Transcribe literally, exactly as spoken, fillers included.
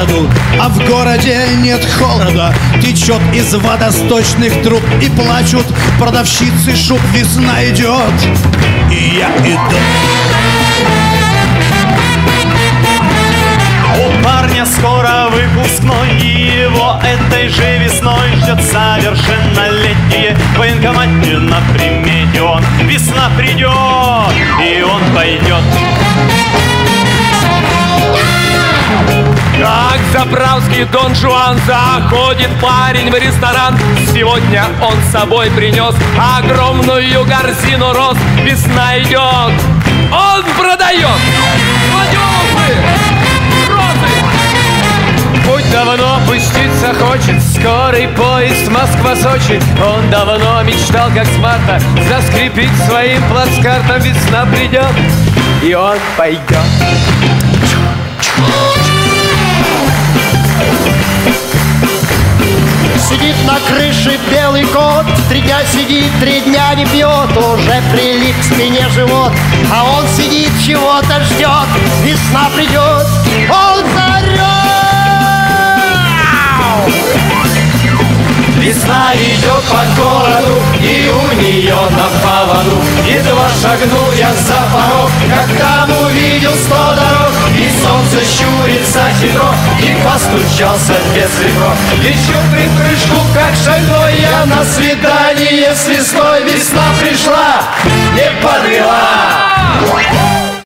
бороду, а в городе нет холода. Течет из водосточных труб и плачут продавщицы шуб. Весна идет, и я иду. У парня скоро выпускной, и его этой же весной ждет совершеннолетие. В военкомате на примете он. Весна придет, и он пойдет. Как заправский Дон Жуан, заходит парень в ресторан. Сегодня он с собой принес огромную корзину роз. Весна идет, он продает гладиолусы, розы. Путь давно пуститься хочет, скорый поезд Москва-Сочи. Он давно мечтал, как с марта, заскрипить своим плацкартом. Весна придет, и он пойдет. Сидит на крыше белый кот, три дня сидит, три дня не пьет. Уже прилип к спине живот, а он сидит, чего-то ждет. Весна придет, он зарет. Весна идет по городу, и у нее на поводу. Едва шагнул я за порог, как там увидел сто дорог. И солнце щурится хитро, и постучался без ветров. Лечу припрыжку, как шальной, я на свидание с весной. Весна пришла, не подвела.